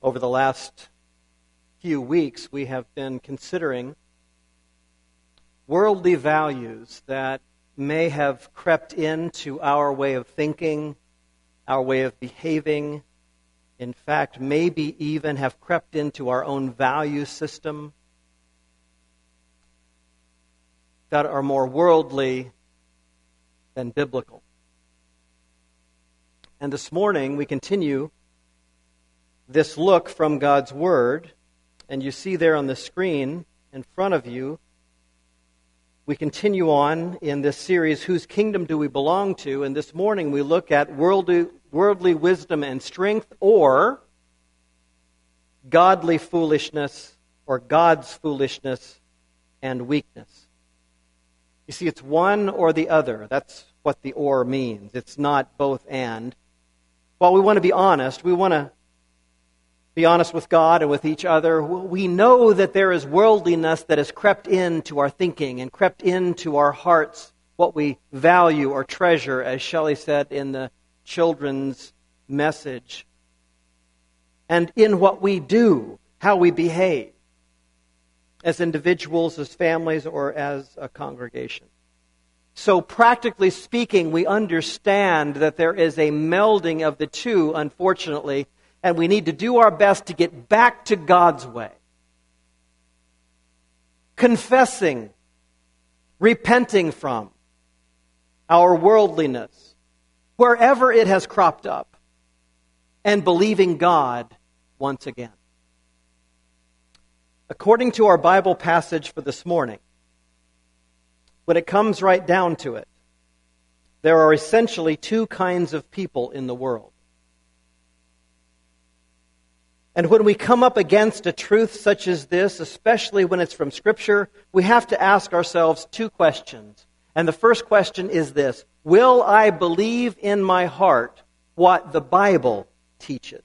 Over the last few weeks, we have been considering worldly values that may have crept into our way of thinking, our way of behaving, in fact, maybe even have crept into our own value system that are more worldly than biblical. And this morning, we continue this look from God's Word, and you see there on the screen in front of you, we continue on in this series, Whose Kingdom Do We Belong To? And this morning we look at worldly wisdom and strength, or godly foolishness, or God's foolishness and weakness. You see, it's one or the other. That's what the or means. It's not both and. While we want to be honest, we want to be honest with God and with each other. We know that there is worldliness that has crept into our thinking and crept into our hearts, what we value or treasure, as Shelley said in the children's message, and in what we do, how we behave, as individuals, as families, or as a congregation. So practically speaking, we understand that there is a melding of the two, unfortunately, and we need to do our best to get back to God's way. Confessing, repenting from our worldliness, wherever it has cropped up, and believing God once again. According to our Bible passage for this morning, when it comes right down to it, there are essentially two kinds of people in the world. And when we come up against a truth such as this, especially when it's from Scripture, we have to ask ourselves two questions. And the first question is this: will I believe in my heart what the Bible teaches?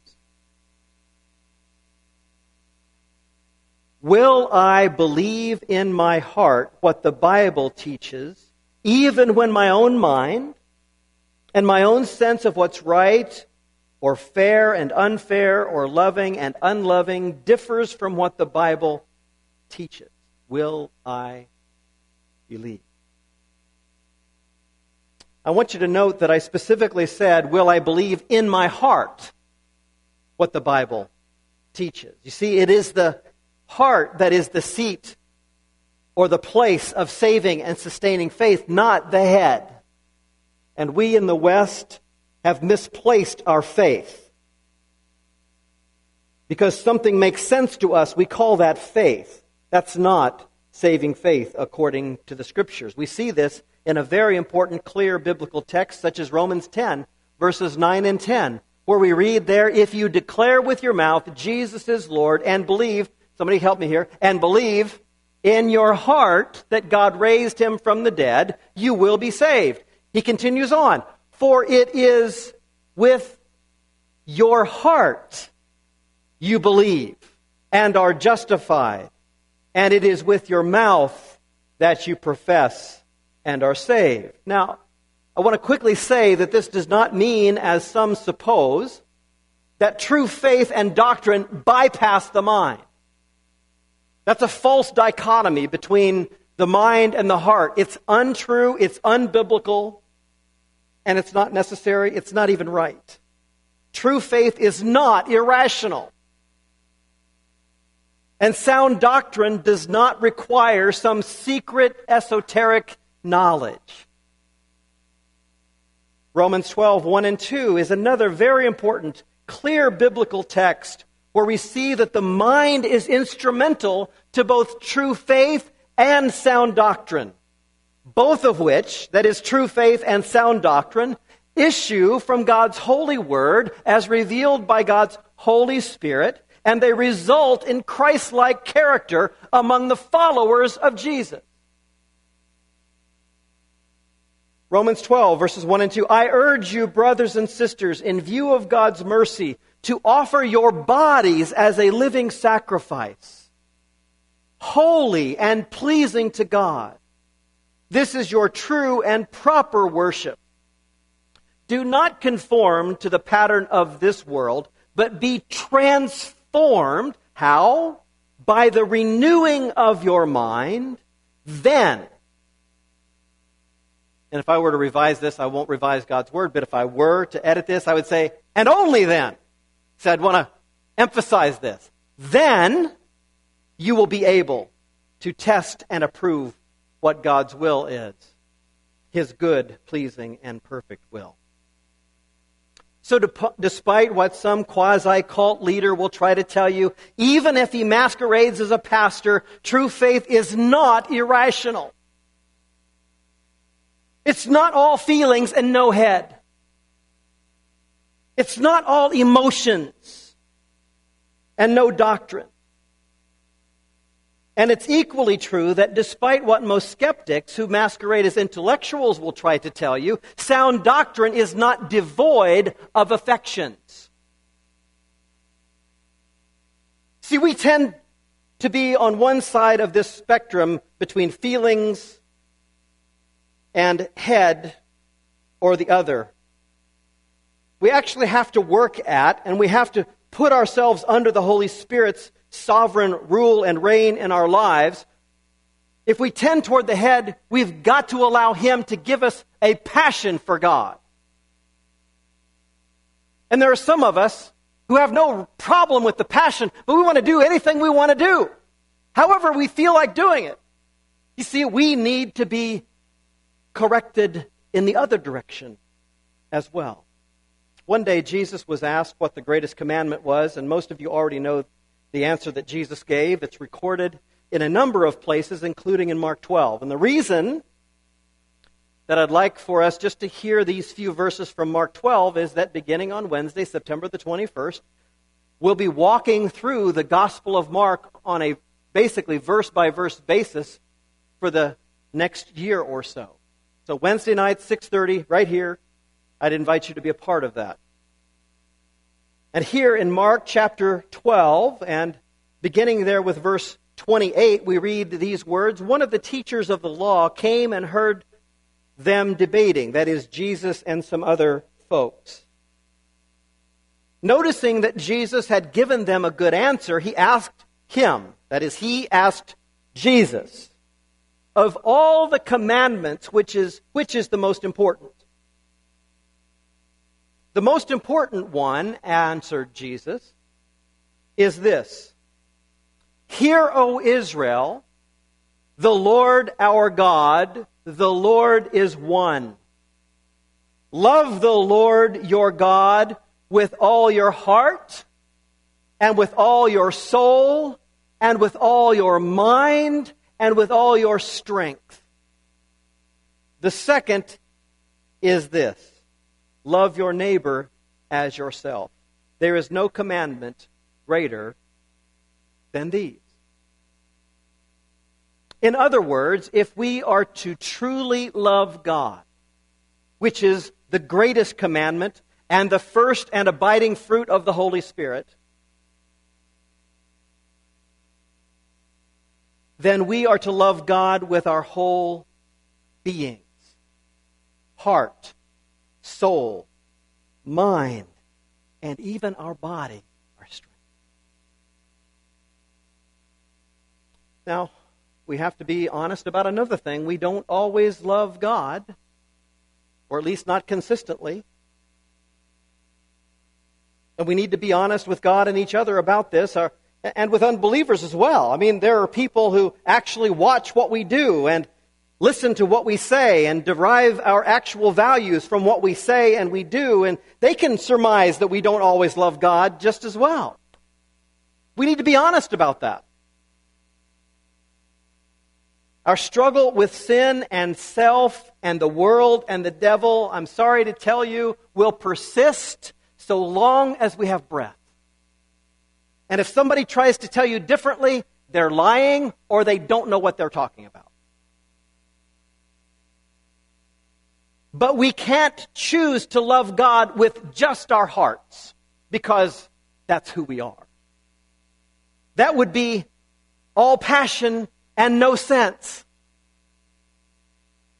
Will I believe in my heart what the Bible teaches, even when my own mind and my own sense of what's right or fair and unfair or loving and unloving differs from what the Bible teaches? Will I believe? I want you to note that I specifically said, will I believe in my heart what the Bible teaches? You see, it is the heart that is the seat or the place of saving and sustaining faith, not the head. And we in the West have misplaced our faith. Because something makes sense to us, we call that faith. That's not saving faith according to the Scriptures. We see this in a very important, clear biblical text such as Romans 10, verses 9 and 10, where we read there, if you declare with your mouth Jesus is Lord and believe, somebody help me here, and believe in your heart that God raised him from the dead, you will be saved. He continues on, for it is with your heart you believe and are justified, and it is with your mouth that you profess and are saved. Now, I want to quickly say that this does not mean, as some suppose, that true faith and doctrine bypass the mind. That's a false dichotomy between the mind and the heart. It's untrue, it's unbiblical, and it's not necessary, it's not even right. True faith is not irrational. And sound doctrine does not require some secret esoteric knowledge. Romans 12, 1 and 2 is another very important, clear biblical text where we see that the mind is instrumental to both true faith and sound doctrine. Both of which, that is true faith and sound doctrine, issue from God's holy word as revealed by God's Holy Spirit, and they result in Christ-like character among the followers of Jesus. Romans 12, verses 1 and 2, I urge you, brothers and sisters, in view of God's mercy, to offer your bodies as a living sacrifice, holy and pleasing to God. This is your true and proper worship. Do not conform to the pattern of this world, but be transformed transformed. How? By the renewing of your mind, then. And if I were to revise this, I won't revise God's word, but if I were to edit this, I would say, and only then. So I'd want to emphasize this. Then you will be able to test and approve what God's will is, His good, pleasing, and perfect will. So despite what some quasi-cult leader will try to tell you, even if he masquerades as a pastor, true faith is not irrational. It's not all feelings and no head. It's not all emotions and no doctrine. And it's equally true that despite what most skeptics who masquerade as intellectuals will try to tell you, sound doctrine is not devoid of affections. See, we tend to be on one side of this spectrum between feelings and head or the other. We actually have to work at, and we have to put ourselves under the Holy Spirit's sovereign rule and reign in our lives. If we tend toward the head, we've got to allow Him to give us a passion for God. And there are some of us who have no problem with the passion, but we want to do anything we want to do, however we feel like doing it. You see, we need to be corrected in the other direction as well. One day, Jesus was asked what the greatest commandment was, and most of you already know the answer that Jesus gave. It's recorded in a number of places, including in Mark 12. And the reason that I'd like for us just to hear these few verses from Mark 12 is that beginning on Wednesday, September the 21st, we'll be walking through the Gospel of Mark on a basically verse-by-verse basis for the next year or so. So Wednesday night, 6:30, right here, I'd invite you to be a part of that. And here in Mark chapter 12, and beginning there with verse 28, we read these words. One of the teachers of the law came and heard them debating, that is, Jesus and some other folks. Noticing that Jesus had given them a good answer, he asked him, that is, he asked Jesus, of all the commandments, which is the most important? The most important one, answered Jesus, is this. Hear, O Israel, the Lord our God, the Lord is one. Love the Lord your God with all your heart, and with all your soul, and with all your mind, and with all your strength. The second is this. Love your neighbor as yourself. There is no commandment greater than these. In other words, if we are to truly love God, which is the greatest commandment and the first and abiding fruit of the Holy Spirit, then we are to love God with our whole beings, heart, soul, mind, and even our body, our strength. Now, we have to be honest about another thing. We don't always love God, or at least not consistently. And we need to be honest with God and each other about this, and with unbelievers as well. I mean, there are people who actually watch what we do and listen to what we say and derive our actual values from what we say and we do, and they can surmise that we don't always love God just as well. We need to be honest about that. Our struggle with sin and self and the world and the devil, I'm sorry to tell you, will persist so long as we have breath. And if somebody tries to tell you differently, they're lying or they don't know what they're talking about. But we can't choose to love God with just our hearts, because that's who we are. That would be all passion and no sense.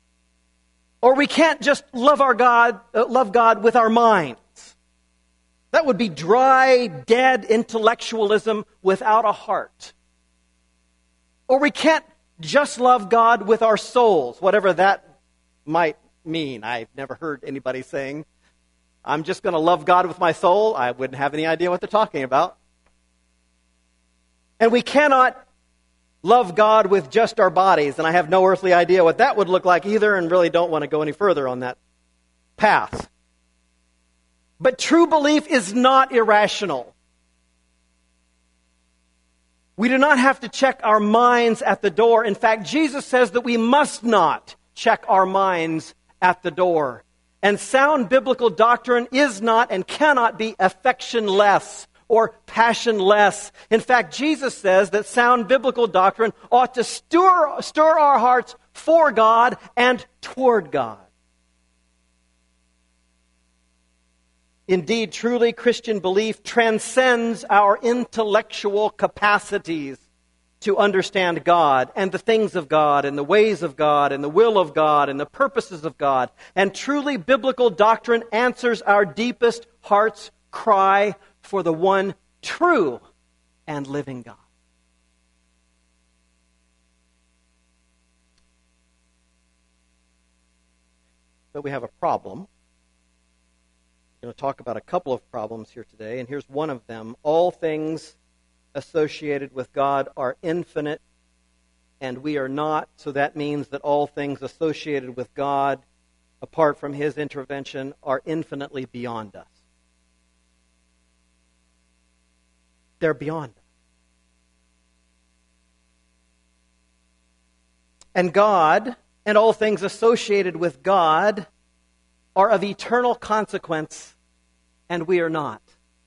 Or we can't just love God with our minds. That would be dry, dead intellectualism without a heart. Or we can't just love God with our souls, whatever that might mean. I've never heard anybody saying, I'm just going to love God with my soul. I wouldn't have any idea what they're talking about. And we cannot love God with just our bodies, and I have no earthly idea what that would look like either, and really don't want to go any further on that path. But true belief is not irrational. We do not have to check our minds at the door. In fact, Jesus says that we must not check our minds at the door. And sound biblical doctrine is not and cannot be affectionless or passionless. In fact, Jesus says that sound biblical doctrine ought to stir our hearts for God and toward God. Indeed, truly Christian belief transcends our intellectual capacities to understand God and the things of God and the ways of God and the will of God and the purposes of God. And truly biblical doctrine answers our deepest heart's cry for the one true and living God. But we have a problem. I'm going to talk about a couple of problems here today, and here's one of them. All things associated with God are infinite, and we are not, so that means that all things associated with God, apart from His intervention, are infinitely beyond us. They're beyond us. And God, and all things associated with God, are of eternal consequence, and we are not.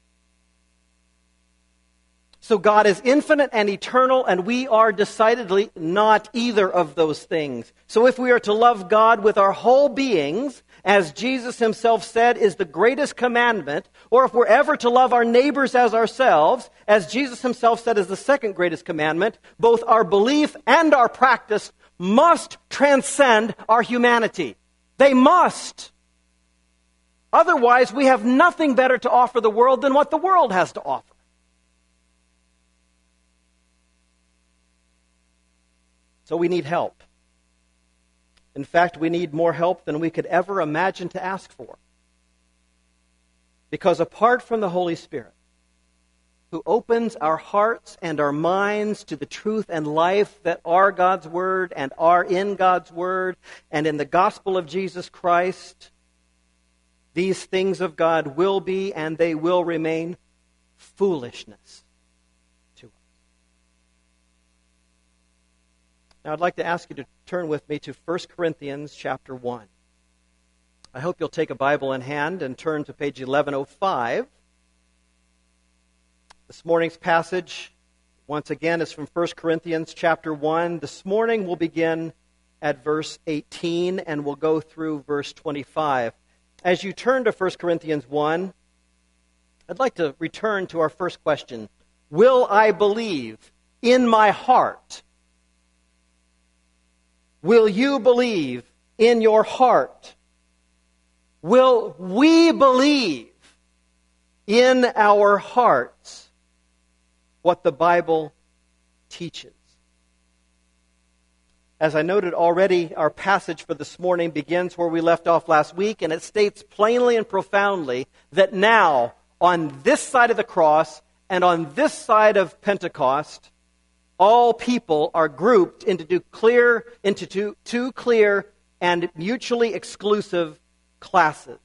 So God is infinite and eternal, and we are decidedly not either of those things. So if we are to love God with our whole beings, as Jesus Himself said is the greatest commandment, or if we're ever to love our neighbors as ourselves, as Jesus Himself said is the second greatest commandment, both our belief and our practice must transcend our humanity. They must. Otherwise, we have nothing better to offer the world than what the world has to offer. So we need help. In fact, we need more help than we could ever imagine to ask for. Because apart from the Holy Spirit, who opens our hearts and our minds to the truth and life that are God's Word and are in God's Word and in the gospel of Jesus Christ, these things of God will be and they will remain foolishness to us. Now I'd like to ask you to turn with me to 1 Corinthians chapter 1. I hope you'll take a Bible in hand and turn to page 1105. This morning's passage, once again, is from 1 Corinthians chapter 1. This morning we'll begin at verse 18 and we'll go through verse 25. As you turn to 1 Corinthians 1, I'd like to return to our first question. Will I believe in my heart? Will you believe in your heart? Will we believe in our hearts what the Bible teaches? As I noted already, our passage for this morning begins where we left off last week, and it states plainly and profoundly that now, on this side of the cross and on this side of Pentecost, all people are grouped into two clear and mutually exclusive classes.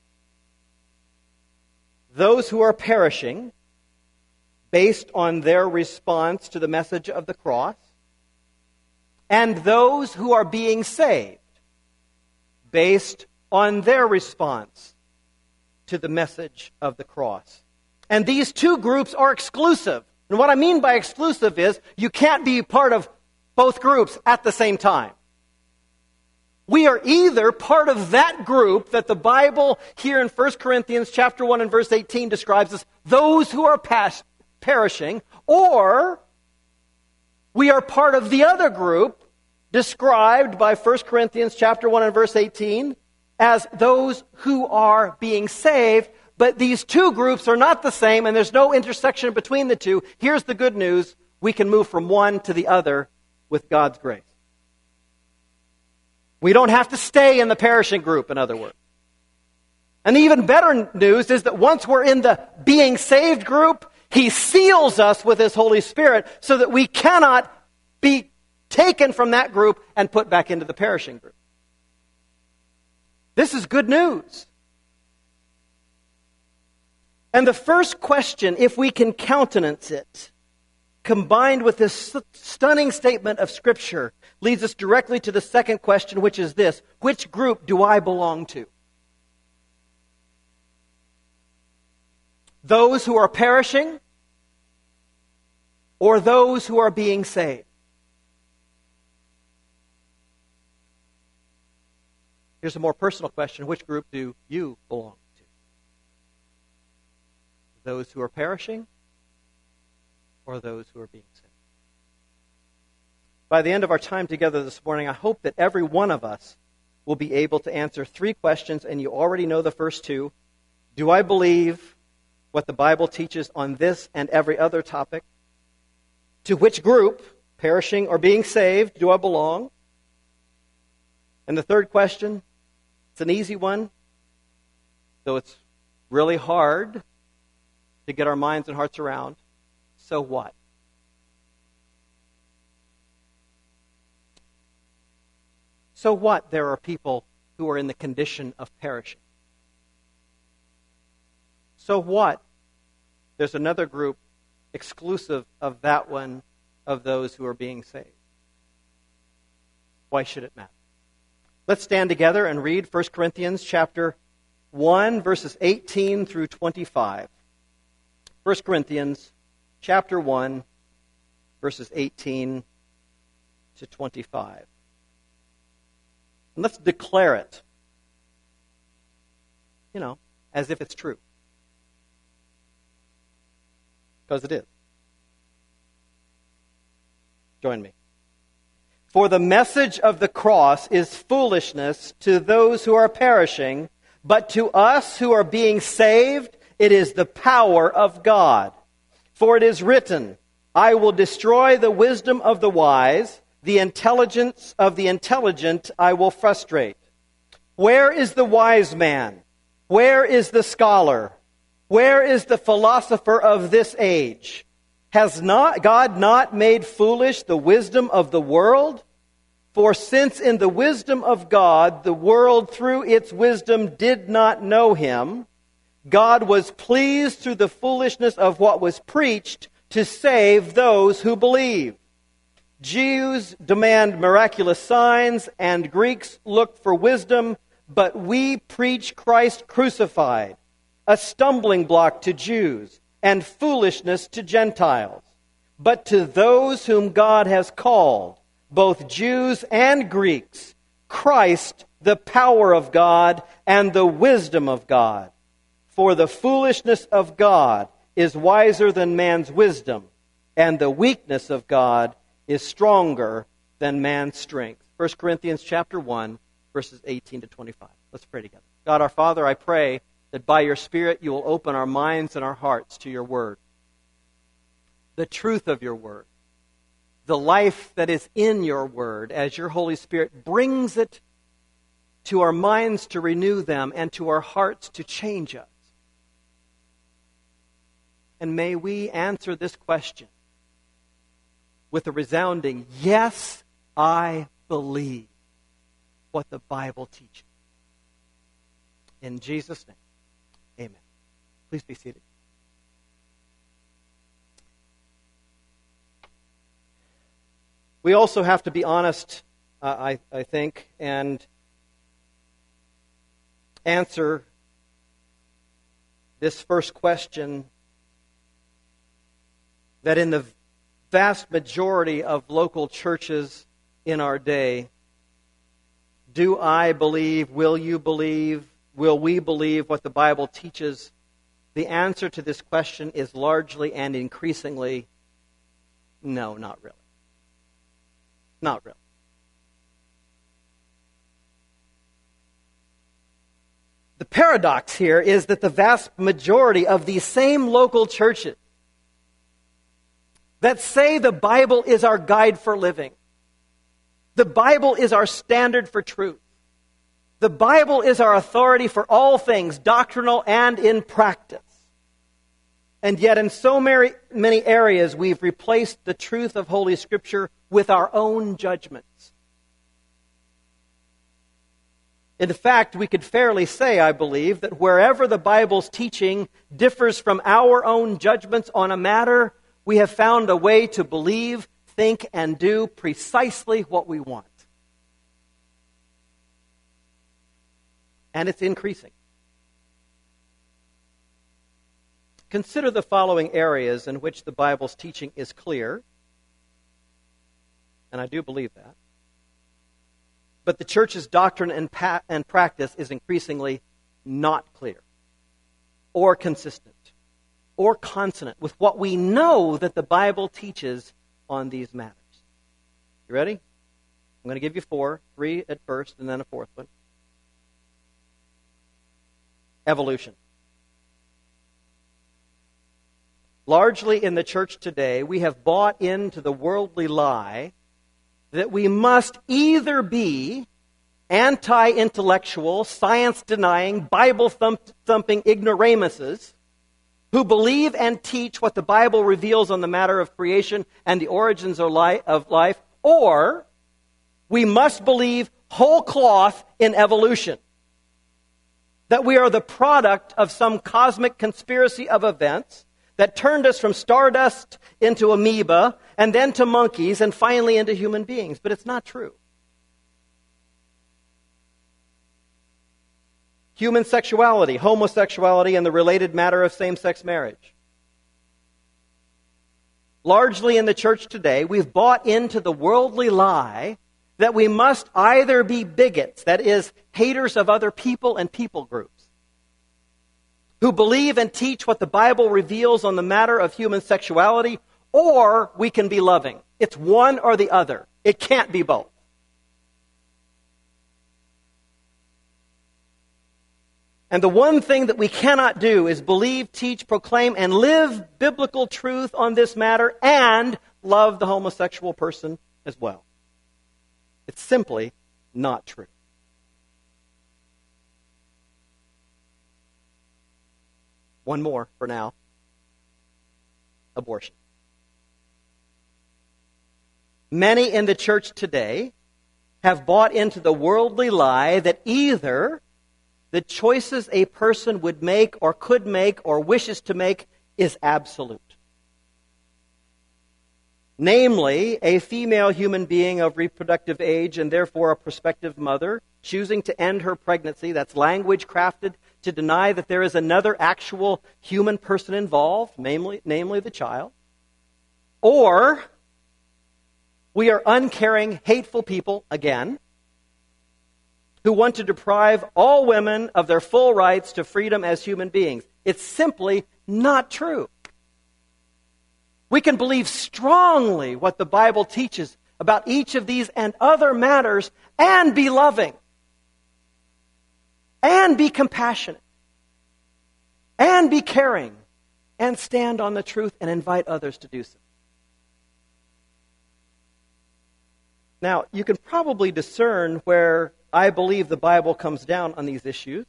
Those who are perishing based on their response to the message of the cross, and those who are being saved based on their response to the message of the cross. And these two groups are exclusive. And what I mean by exclusive is you can't be part of both groups at the same time. We are either part of that group that the Bible here in 1 Corinthians chapter 1 and verse 18 describes as those who are perishing, or we are part of the other group described by 1 Corinthians chapter 1 and verse 18 as those who are being saved, but these two groups are not the same, and there's no intersection between the two. Here's the good news. We can move from one to the other with God's grace. We don't have to stay in the perishing group, in other words. And the even better news is that once we're in the being saved group, He seals us with His Holy Spirit so that we cannot be taken from that group and put back into the perishing group. This is good news. And the first question, if we can countenance it, combined with this stunning statement of Scripture, leads us directly to the second question, which is this: which group do I belong to? Those who are perishing or those who are being saved? Here's a more personal question. Which group do you belong to? Those who are perishing or those who are being saved? By the end of our time together this morning, I hope that every one of us will be able to answer three questions, and you already know the first two. Do I believe what the Bible teaches on this and every other topic? To which group, perishing or being saved, do I belong? And the third question, it's an easy one, though it's really hard to get our minds and hearts around. So what? So what? There are people who are in the condition of perishing. So what? There's another group exclusive of that one, of those who are being saved. Why should it matter? Let's stand together and read 1 Corinthians chapter 1, verses 18 through 25. 1 Corinthians chapter 1, verses 18 to 25. And let's declare it, as if it's true. Because it is. Join me. For the message of the cross is foolishness to those who are perishing, but to us who are being saved, it is the power of God. For it is written, I will destroy the wisdom of the wise, the intelligence of the intelligent I will frustrate. Where is the wise man? Where is the scholar? Where is the philosopher of this age? Has God not made foolish the wisdom of the world? For since in the wisdom of God, the world through its wisdom did not know Him, God was pleased through the foolishness of what was preached to save those who believe. Jews demand miraculous signs, and Greeks look for wisdom, but we preach Christ crucified, a stumbling block to Jews and foolishness to Gentiles. But to those whom God has called, both Jews and Greeks, Christ, the power of God and the wisdom of God. For the foolishness of God is wiser than man's wisdom, and the weakness of God is stronger than man's strength. 1 Corinthians chapter 1, verses 18 to 25. Let's pray together. God our Father, I pray that by your Spirit you will open our minds and our hearts to your word. The truth of your word. The life that is in your word as your Holy Spirit brings it to our minds to renew them and to our hearts to change us. And may we answer this question with a resounding, yes, I believe what the Bible teaches. In Jesus' name, amen. Please be seated. We also have to be honest, I think, and answer this first question that in the vast majority of local churches in our day, do I believe, will you believe, will we believe what the Bible teaches? The answer to this question is largely and increasingly, no, not really. Not really. The paradox here is that the vast majority of these same local churches that say the Bible is our guide for living, the Bible is our standard for truth, the Bible is our authority for all things, doctrinal and in practice. And yet in so many areas we've replaced the truth of Holy Scripture with our own judgments. In fact, we could fairly say, I believe, that wherever the Bible's teaching differs from our own judgments on a matter, we have found a way to believe, think, and do precisely what we want. And it's increasing. Consider the following areas in which the Bible's teaching is clear, and I do believe that. But the church's doctrine and practice is increasingly not clear, or consistent, or consonant with what we know that the Bible teaches on these matters. You ready? I'm going to give you 4, 3 at first, and then a 4th one. Evolution. Largely in the church today, we have bought into the worldly lie that we must either be anti-intellectual, science-denying, Bible-thumping ignoramuses who believe and teach what the Bible reveals on the matter of creation and the origins of life, or we must believe whole cloth in evolution, that we are the product of some cosmic conspiracy of events that turned us from stardust into amoeba, and then to monkeys, and finally into human beings. But it's not true. Human sexuality, homosexuality, and the related matter of same-sex marriage. Largely in the church today, we've bought into the worldly lie that we must either be bigots, that is, haters of other people and people groups, who believe and teach what the Bible reveals on the matter of human sexuality, or we can be loving. It's one or the other. It can't be both. And the one thing that we cannot do is believe, teach, proclaim, and live biblical truth on this matter and love the homosexual person as well. It's simply not true. One more for now. Abortion. Many in the church today have bought into the worldly lie that either the choices a person would make or could make or wishes to make is absolute. Namely, a female human being of reproductive age and therefore a prospective mother choosing to end her pregnancy, that's language crafted to deny that there is another actual human person involved, namely the child. Or we are uncaring, hateful people, again, who want to deprive all women of their full rights to freedom as human beings. It's simply not true. We can believe strongly what the Bible teaches about each of these and other matters and be loving and be compassionate and be caring and stand on the truth and invite others to do so. Now, you can probably discern where I believe the Bible comes down on these issues.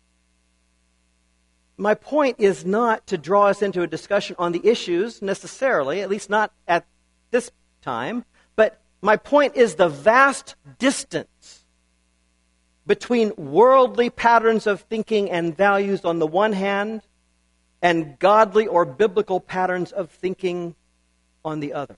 My point is not to draw us into a discussion on the issues necessarily, at least not at this time, but my point is the vast distance between worldly patterns of thinking and values on the one hand and godly or biblical patterns of thinking on the other.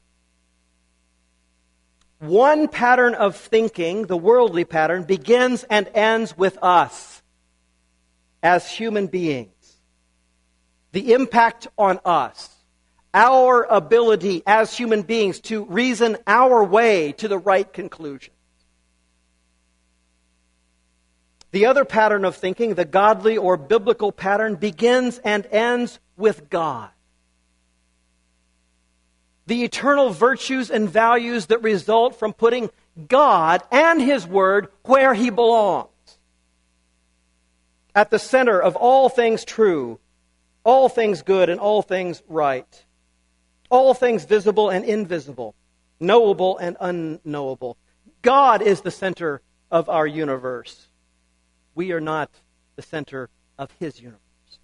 One pattern of thinking, the worldly pattern, begins and ends with us as human beings. The impact on us, our ability as human beings to reason our way to the right conclusion. The other pattern of thinking, the godly or biblical pattern, begins and ends with God. The eternal virtues and values that result from putting God and His Word where He belongs. at the center of all things true, all things good, and all things right, all things visible and invisible, knowable and unknowable. God is the center of our universe. We are not the center of His universe.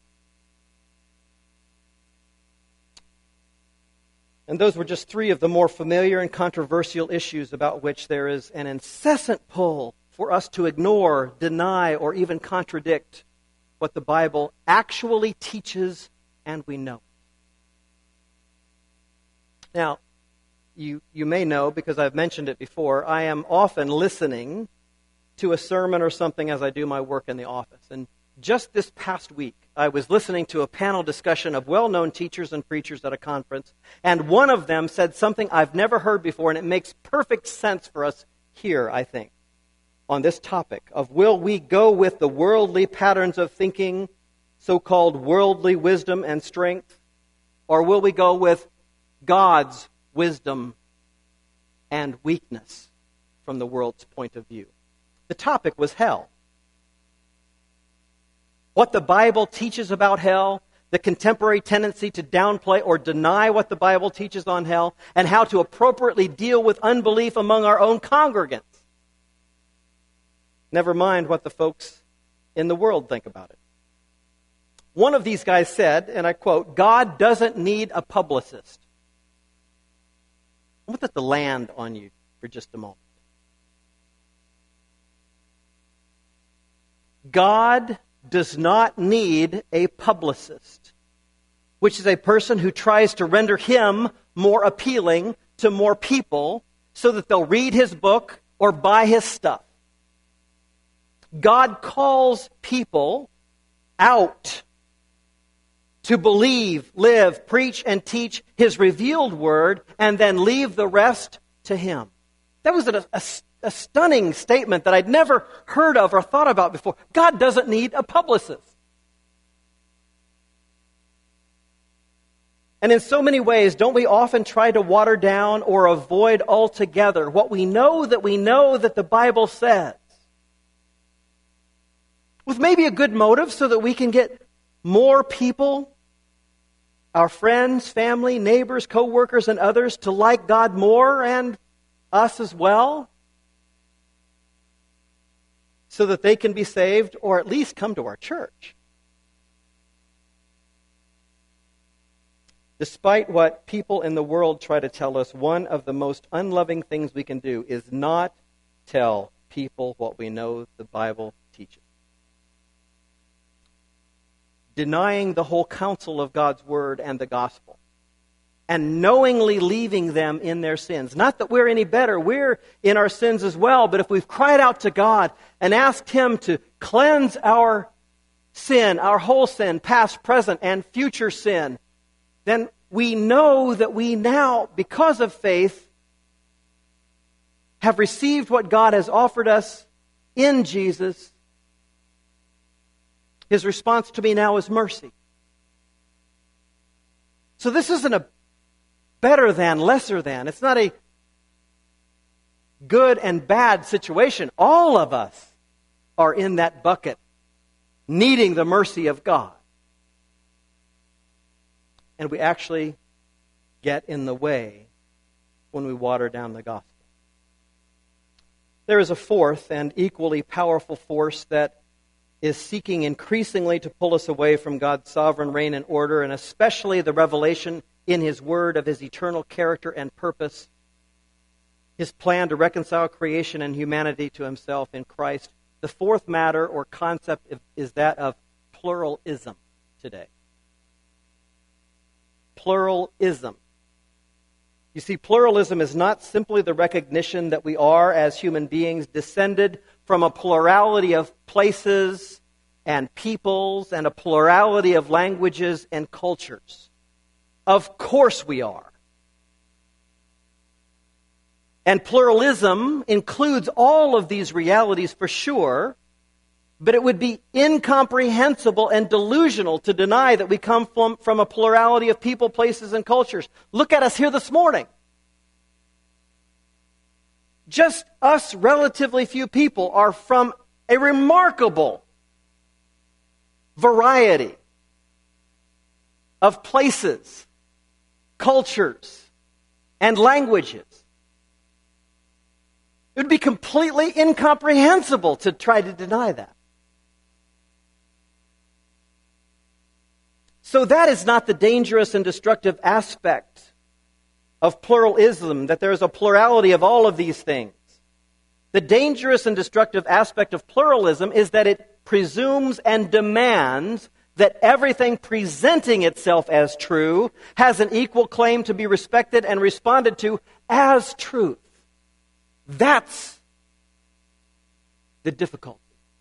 And those were just three of the more familiar and controversial issues about which there is an incessant pull for us to ignore, deny, or even contradict what the Bible actually teaches, and we know. Now, you may know, because I've mentioned it before, I am often listening to a sermon or something as I do my work in the office. And just this past week, I was listening to a panel discussion of well-known teachers and preachers at a conference, and one of them said something I've never heard before, and it makes perfect sense for us here, I think, on this topic of will we go with the worldly patterns of thinking, so-called worldly wisdom and strength, or will we go with God's wisdom and weakness from the world's point of view? The topic was hell. What the Bible teaches about hell, the contemporary tendency to downplay or deny what the Bible teaches on hell, and how to appropriately deal with unbelief among our own congregants. Never mind what the folks in the world think about it. One of these guys said, and I quote, "God doesn't need a publicist." I want that to land on you for just a moment. God does not need a publicist, which is a person who tries to render Him more appealing to more people so that they'll read His book or buy His stuff. God calls people out to believe, live, preach, and teach His revealed word, and then leave the rest to Him. That was a stunning statement that I'd never heard of or thought about before. God doesn't need a publicist. And in so many ways, don't we often try to water down or avoid altogether what we know that the Bible says? With maybe a good motive so that we can get more people, our friends, family, neighbors, co-workers, and others to like God more and us as well, so that they can be saved or at least come to our church. Despite what people in the world try to tell us, one of the most unloving things we can do is not tell people what we know the Bible teaches. Denying the whole counsel of God's word and the gospel, and knowingly leaving them in their sins. Not that we're any better, we're in our sins as well, but if we've cried out to God and asked Him to cleanse our sin, our whole sin, past, present, and future sin, then we know that we now, because of faith, have received what God has offered us in Jesus. His response to me now is mercy. So this isn't a better than, lesser than. It's not a good and bad situation. All of us are in that bucket, needing the mercy of God. And we actually get in the way when we water down the gospel. There is a fourth and equally powerful force that is seeking increasingly to pull us away from God's sovereign reign and order, and especially the revelation in His Word of His eternal character and purpose, His plan to reconcile creation and humanity to Himself in Christ. The fourth matter or concept is that of pluralism today. Pluralism. You see, pluralism is not simply the recognition that we are, as human beings, descended from a plurality of places and peoples and a plurality of languages and cultures. Of course we are. And pluralism includes all of these realities for sure, but it would be incomprehensible and delusional to deny that we come from a plurality of people, places, and cultures. Look at us here this morning. Just us relatively few people are from a remarkable variety of places, cultures, and languages. It would be completely incomprehensible to try to deny that. So that is not the dangerous and destructive aspect of pluralism, that there is a plurality of all of these things. The dangerous and destructive aspect of pluralism is that it presumes and demands that everything presenting itself as true has an equal claim to be respected and responded to as truth. That's the difficulty.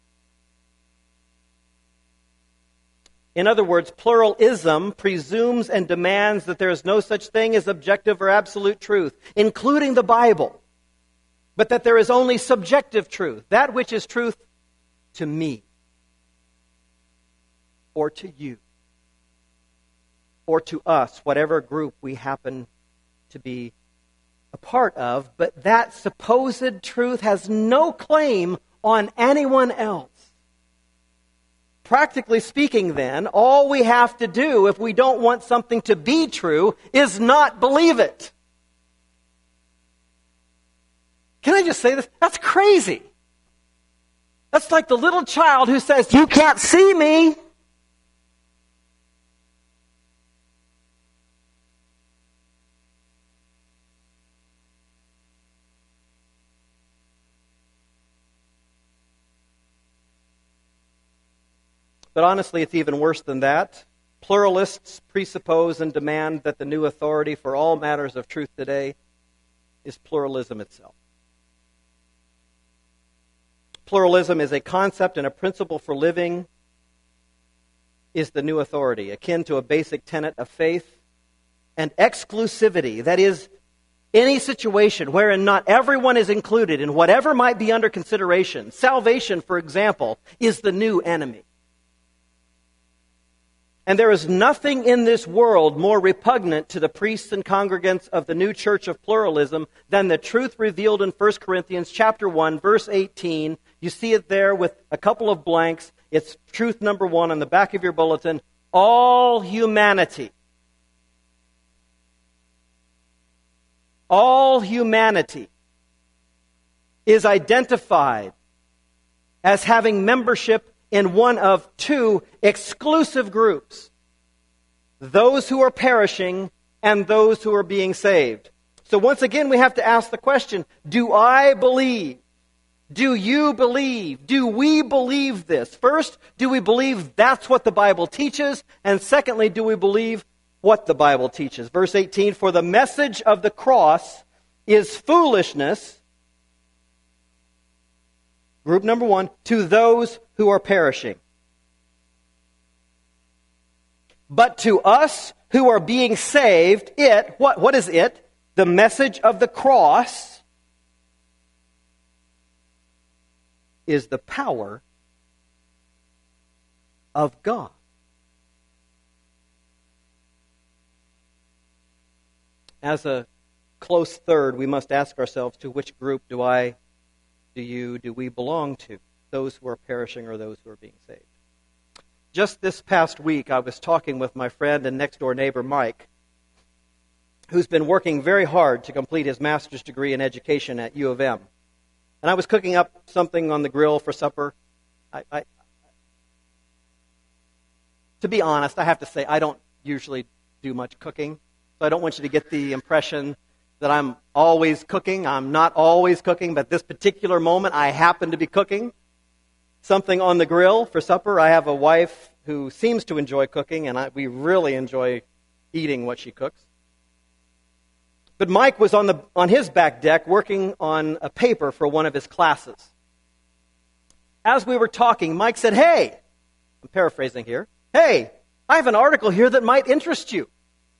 In other words, pluralism presumes and demands that there is no such thing as objective or absolute truth, including the Bible, but that there is only subjective truth, that which is truth to me, or to you, or to us, whatever group we happen to be a part of, but that supposed truth has no claim on anyone else. Practically speaking, then, all we have to do if we don't want something to be true is not believe it. Can I just say this? That's crazy. That's like the little child who says, "You can't see me." But honestly, it's even worse than that. Pluralists presuppose and demand that the new authority for all matters of truth today is pluralism itself. Pluralism is a concept and a principle for living, is the new authority, akin to a basic tenet of faith. And exclusivity, that is, any situation wherein not everyone is included in whatever might be under consideration. Salvation, for example, is the new enemy. And there is nothing in this world more repugnant to the priests and congregants of the new church of pluralism than the truth revealed in 1 Corinthians chapter 1, verse 18. You see it there with a couple of blanks. It's truth number 1 on the back of your bulletin. All humanity is identified as having membership in one of two exclusive groups: those who are perishing and those who are being saved. So once again, we have to ask the question, do I believe? Do you believe? Do we believe this? First, do we believe that's what the Bible teaches? And secondly, do we believe what the Bible teaches? Verse 18, "For the message of the cross is foolishness," group number 1, "to those who are perishing. But to us who are being saved, what is it? The message of the cross is the power of God." As a close third, we must ask ourselves, to which group do we belong to? Those who are perishing or those who are being saved? Just this past week, I was talking with my friend and next-door neighbor, Mike, who's been working very hard to complete his master's degree in education at U of M. And I was cooking up something on the grill for supper. To be honest, I have to say, I don't usually do much cooking. So I don't want you to get the impression that I'm always cooking. I'm not always cooking, but this particular moment, I happen to be cooking something on the grill for supper. I have a wife who seems to enjoy cooking, and we really enjoy eating what she cooks. But Mike was on his back deck working on a paper for one of his classes. As we were talking, Mike said, "Hey," I'm paraphrasing here, "Hey, I have an article here that might interest you.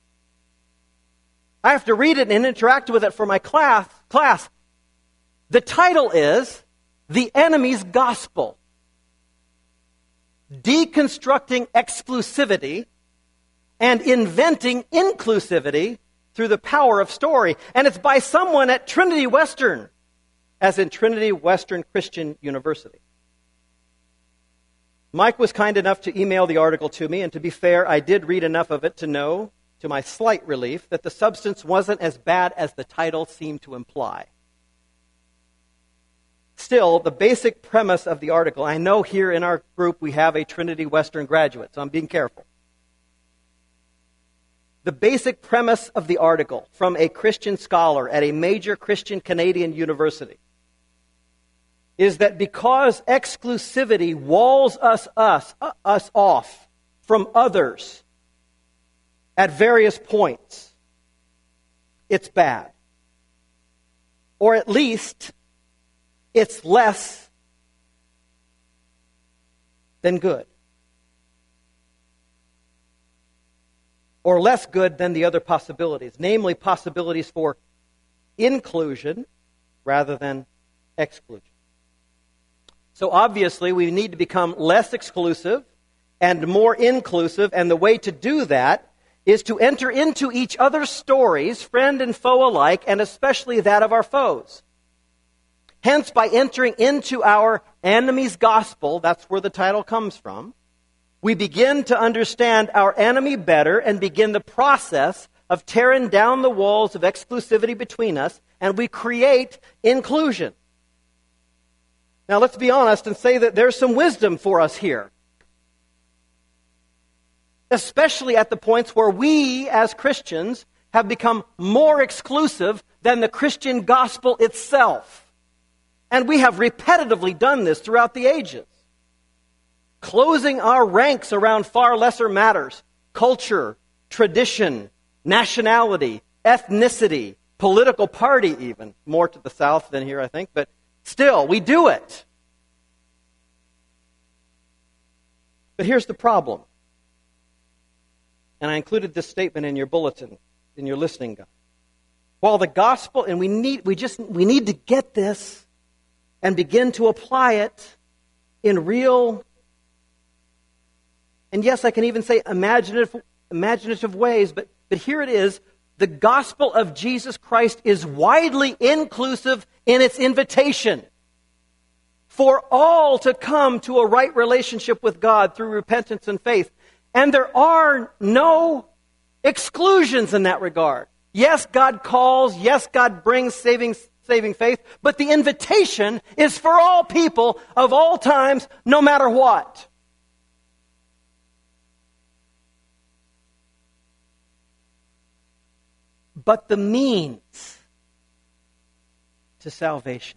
I have to read it and interact with it for my class. The title is The Enemy's Gospel: Deconstructing Exclusivity and Inventing Inclusivity Through the Power of Story." And it's by someone at Trinity Western, as in Trinity Western Christian University. Mike was kind enough to email the article to me, and to be fair, I did read enough of it to know, to my slight relief, that the substance wasn't as bad as the title seemed to imply. Still, the basic premise of the article, I know here in our group we have a Trinity Western graduate, so I'm being careful. The basic premise of the article from a Christian scholar at a major Christian Canadian university is that because exclusivity walls us off from others at various points, it's bad. Or at least it's less than good. Or less good than the other possibilities, namely possibilities for inclusion rather than exclusion. So obviously we need to become less exclusive and more inclusive, and the way to do that is to enter into each other's stories, friend and foe alike, and especially that of our foes. Hence, by entering into our enemy's gospel, that's where the title comes from, we begin to understand our enemy better and begin the process of tearing down the walls of exclusivity between us, and we create inclusion. Now, let's be honest and say that there's some wisdom for us here, especially at the points where we, as Christians, have become more exclusive than the Christian gospel itself. And we have repetitively done this throughout the ages. Closing our ranks around far lesser matters: culture, tradition, nationality, ethnicity, political party even. More to the south than here, I think, but still, we do it. But here's the problem. And I included this statement in your bulletin, in your listening guide. While the gospel, and we need to get this and begin to apply it in real, and yes, I can even say imaginative ways, but here it is. The gospel of Jesus Christ is widely inclusive in its invitation for all to come to a right relationship with God through repentance and faith. And there are no exclusions in that regard. Yes, God calls. Yes, God brings saving faith. But the invitation is for all people of all times, no matter what. But the means to salvation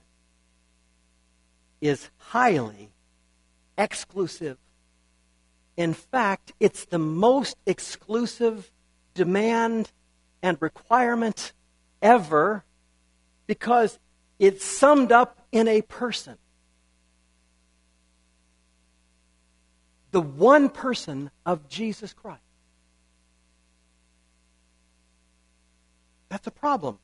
is highly exclusive. In fact, it's the most exclusive demand and requirement ever, because it's summed up in a person. The one person of Jesus Christ. That's a problem.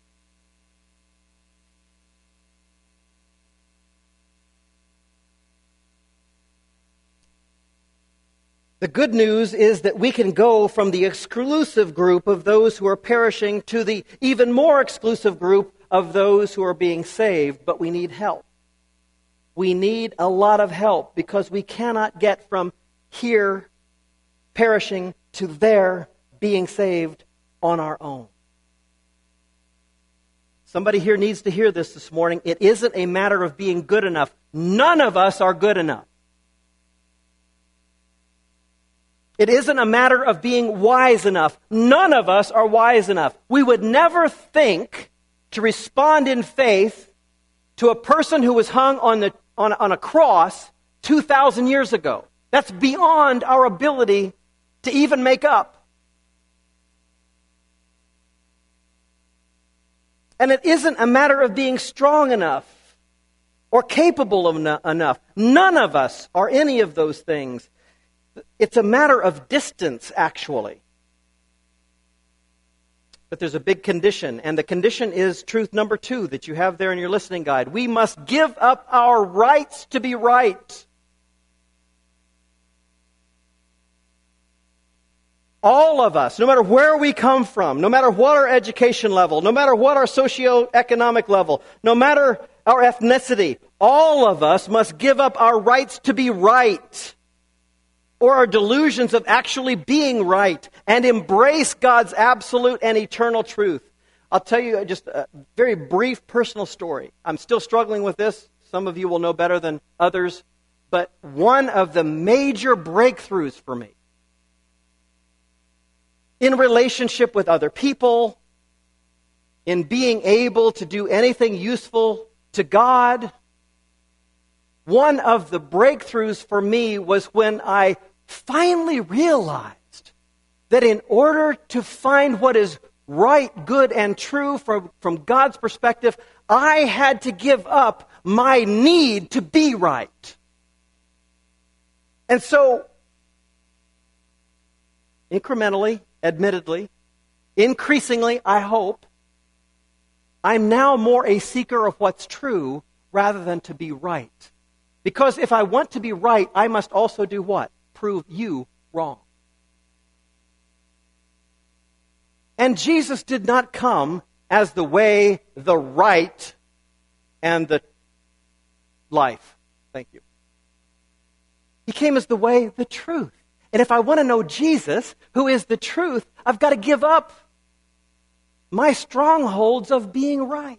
The good news is that we can go from the exclusive group of those who are perishing to the even more exclusive group of those who are being saved, but we need help. We need a lot of help because we cannot get from here perishing to there being saved on our own. Somebody here needs to hear this morning. It isn't a matter of being good enough. None of us are good enough. It isn't a matter of being wise enough. None of us are wise enough. We would never think to respond in faith to a person who was hung on a cross 2,000 years ago. That's beyond our ability to even make up. And it isn't a matter of being strong enough or capable of enough. None of us are any of those things. It's a matter of distance, actually. But there's a big condition, and the condition is truth number 2 that you have there in your listening guide. We must give up our rights to be right. All of us, no matter where we come from, no matter what our education level, no matter what our socioeconomic level, no matter our ethnicity, all of us must give up our rights to be right. or our delusions of actually being right, and embrace God's absolute and eternal truth. I'll tell you just a very brief personal story. I'm still struggling with this. Some of you will know better than others. But one of the major breakthroughs for me in relationship with other people, in being able to do anything useful to God, one of the breakthroughs for me was when I finally realized that in order to find what is right, good, and true from God's perspective, I had to give up my need to be right. And so, incrementally, admittedly, increasingly, I hope, I'm now more a seeker of what's true rather than to be right. Because if I want to be right, I must also do what? Prove you wrong. And Jesus did not come as the way, the right, and the life. Thank you. He came as the way, the truth. And if I want to know Jesus, who is the truth, I've got to give up my strongholds of being right.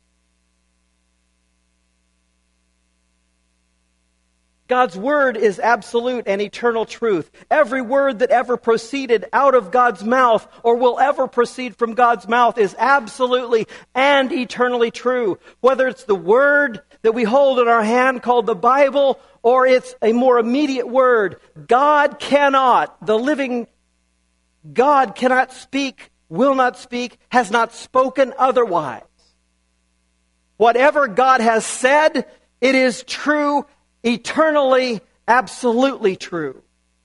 God's word is absolute and eternal truth. Every word that ever proceeded out of God's mouth or will ever proceed from God's mouth is absolutely and eternally true. Whether it's the word that we hold in our hand called the Bible or it's a more immediate word, God cannot, the living God cannot speak, will not speak, has not spoken otherwise. Whatever God has said, it is true, eternally, absolutely true.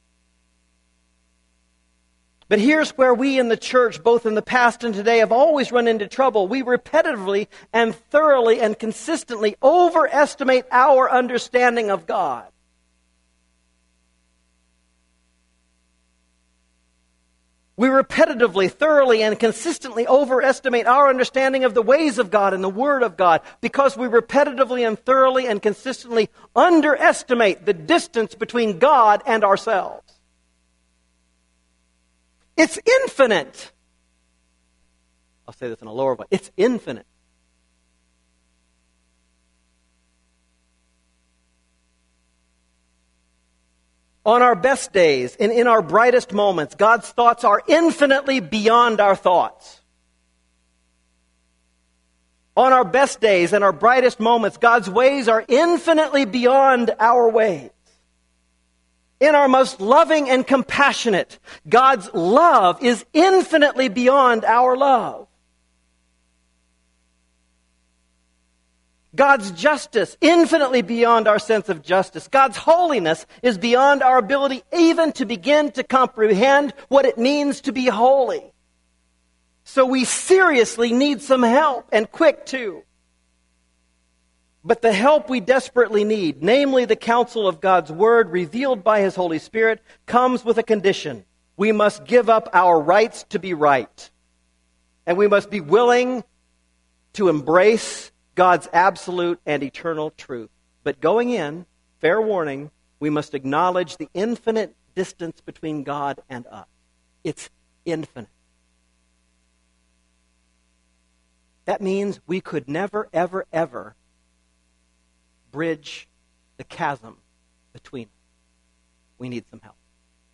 But here's where we in the church, both in the past and today, have always run into trouble. We repetitively and thoroughly and consistently overestimate our understanding of God. We repetitively, thoroughly, and consistently overestimate our understanding of the ways of God and the Word of God because we repetitively and thoroughly and consistently underestimate the distance between God and ourselves. It's infinite. I'll say this in a lower voice. It's infinite. On our best days and in our brightest moments, God's thoughts are infinitely beyond our thoughts. On our best days and our brightest moments, God's ways are infinitely beyond our ways. In our most loving and compassionate, God's love is infinitely beyond our love. God's justice, infinitely beyond our sense of justice. God's holiness is beyond our ability even to begin to comprehend what it means to be holy. So we seriously need some help, and quick too. But the help we desperately need, namely the counsel of God's Word revealed by His Holy Spirit, comes with a condition. We must give up our rights to be right. And we must be willing to embrace God's absolute and eternal truth. But going in, fair warning, we must acknowledge the infinite distance between God and us. It's infinite. That means we could never, ever, ever bridge the chasm between us. We need some help.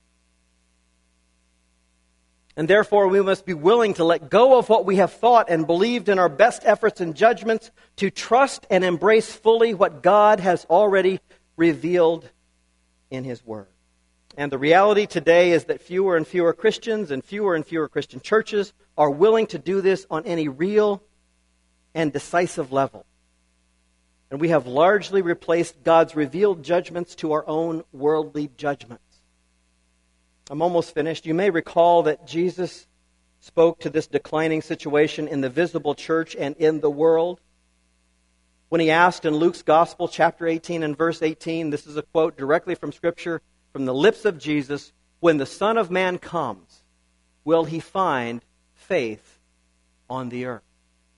And therefore, we must be willing to let go of what we have thought and believed in our best efforts and judgments to trust and embrace fully what God has already revealed in His Word. And the reality today is that fewer and fewer Christians and fewer Christian churches are willing to do this on any real and decisive level. And we have largely replaced God's revealed judgments to our own worldly judgments. I'm almost finished. You may recall that Jesus spoke to this declining situation in the visible church and in the world. When He asked in Luke's Gospel, chapter 18 and verse 18, this is a quote directly from Scripture, from the lips of Jesus, "When the Son of Man comes, will He find faith on the earth?"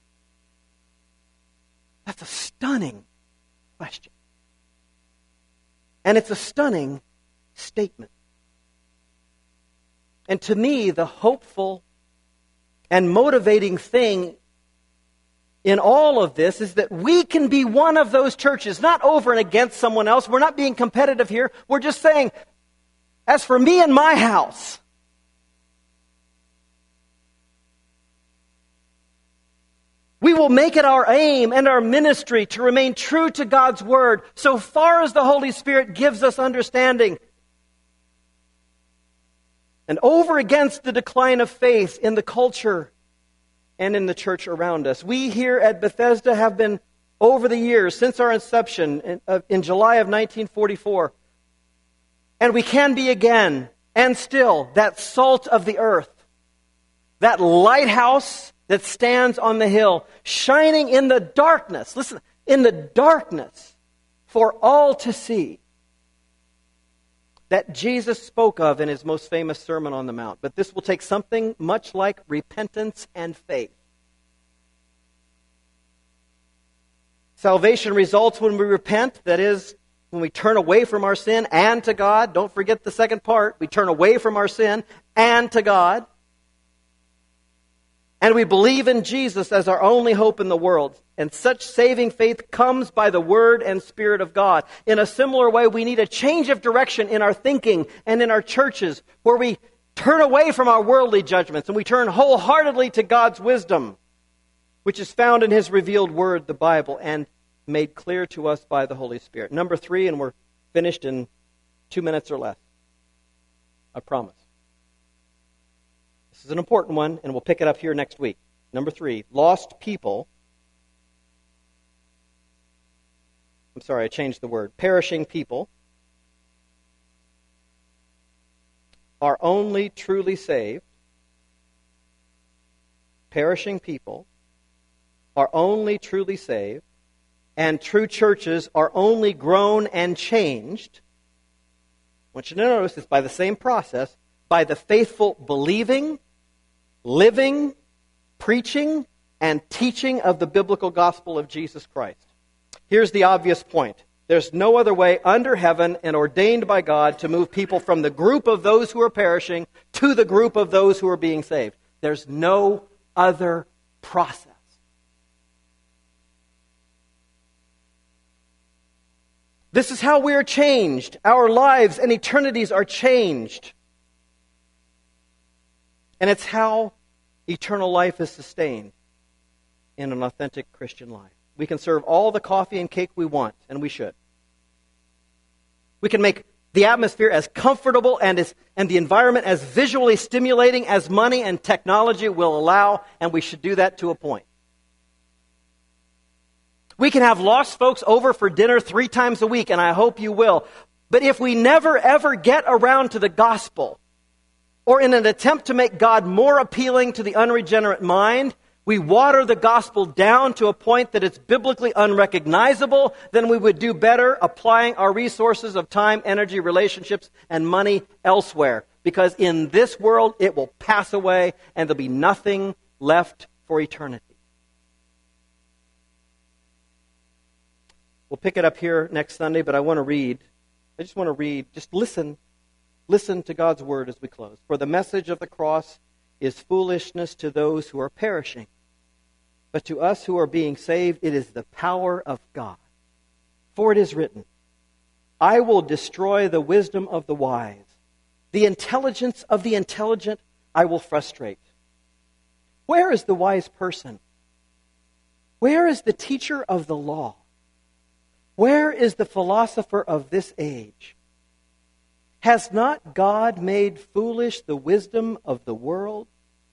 That's a stunning question. And it's a stunning statement. And to me, the hopeful and motivating thing in all of this is that we can be one of those churches, not over and against someone else. We're not being competitive here. We're just saying, as for me and my house, we will make it our aim and our ministry to remain true to God's Word so far as the Holy Spirit gives us understanding. And over against the decline of faith in the culture and in the church around us. We here at Bethesda have been, over the years, since our inception in July of 1944, and we can be again, and still, that salt of the earth, that lighthouse that stands on the hill, shining in the darkness, listen, in the darkness, for all to see, that Jesus spoke of in his most famous Sermon on the Mount. But this will take something much like repentance and faith. Salvation results when we repent, that is, when we turn away from our sin and to God. Don't forget the second part. We turn away from our sin and to God. And we believe in Jesus as our only hope in the world. And such saving faith comes by the Word and Spirit of God. In a similar way, we need a change of direction in our thinking and in our churches, where we turn away from our worldly judgments and we turn wholeheartedly to God's wisdom, which is found in His revealed Word, the Bible, and made clear to us by the Holy Spirit. Number 3, and we're finished in 2 minutes or less. I promise. This is an important one, and we'll pick it up here next week. Number 3, lost people. I'm sorry, I changed the word. Perishing people are only truly saved. Perishing people are only truly saved, and true churches are only grown and changed. I want you to notice it's by the same process, by the faithful believing, living, preaching, and teaching of the biblical gospel of Jesus Christ. Here's the obvious point. There's no other way under heaven and ordained by God to move people from the group of those who are perishing to the group of those who are being saved. There's no other process. This is how we are changed. Our lives and eternities are changed. And it's how eternal life is sustained in an authentic Christian life. We can serve all the coffee and cake we want, and we should. We can make the atmosphere as comfortable and the environment as visually stimulating as money and technology will allow, and we should do that to a point. We can have lost folks over for dinner 3 times a week, and I hope you will. But if we never ever get around to the gospel, or in an attempt to make God more appealing to the unregenerate mind, we water the gospel down to a point that it's biblically unrecognizable, then we would do better applying our resources of time, energy, relationships, and money elsewhere. Because in this world, it will pass away, and there'll be nothing left for eternity. We'll pick it up here next Sunday, but I just want to read, just listen to God's word as we close. For the message of the cross is foolishness to those who are perishing, but to us who are being saved, it is the power of God. For it is written, I will destroy the wisdom of the wise. The intelligence of the intelligent I will frustrate. Where is the wise person? Where is the teacher of the law? Where is the philosopher of this age? Has not God made foolish the wisdom of the world?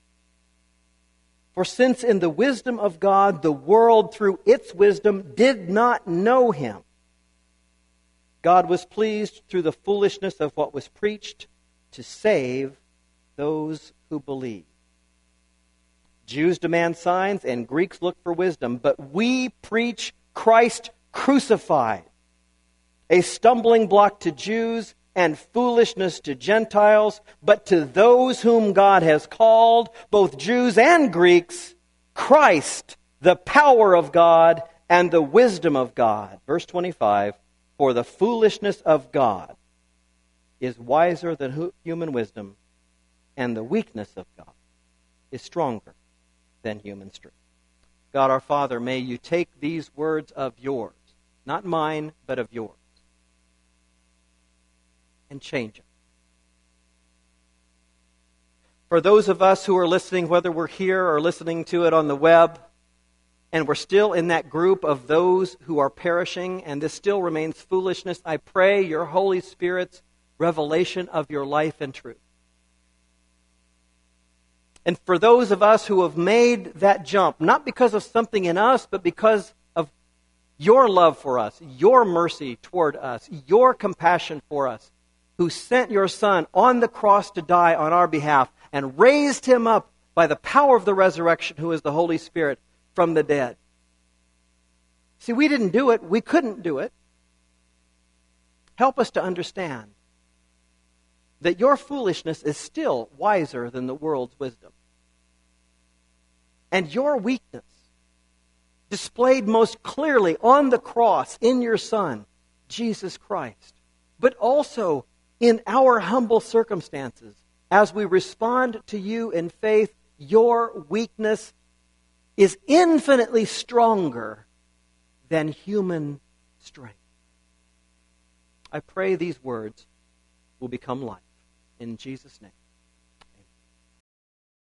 For since in the wisdom of God, the world through its wisdom did not know Him, God was pleased through the foolishness of what was preached to save those who believe. Jews demand signs and Greeks look for wisdom, but we preach Christ crucified, a stumbling block to Jews and foolishness to Gentiles, but to those whom God has called, both Jews and Greeks, Christ, the power of God and the wisdom of God. Verse 25, for the foolishness of God is wiser than human wisdom, and the weakness of God is stronger than human strength. God our Father, may you take these words of yours, not mine, but of yours, and change them. For those of us who are listening, whether we're here or listening to it on the web, and we're still in that group of those who are perishing, and this still remains foolishness, I pray your Holy Spirit's revelation of your life and truth. And for those of us who have made that jump, not because of something in us, but because of your love for us, your mercy toward us, your compassion for us, who sent your Son on the cross to die on our behalf and raised him up by the power of the resurrection, who is the Holy Spirit, from the dead. See, we didn't do it. We couldn't do it. Help us to understand that your foolishness is still wiser than the world's wisdom. And your weakness, displayed most clearly on the cross in your Son, Jesus Christ, but also in our humble circumstances, as we respond to you in faith, your weakness is infinitely stronger than human strength. I pray these words will become life. In Jesus' name.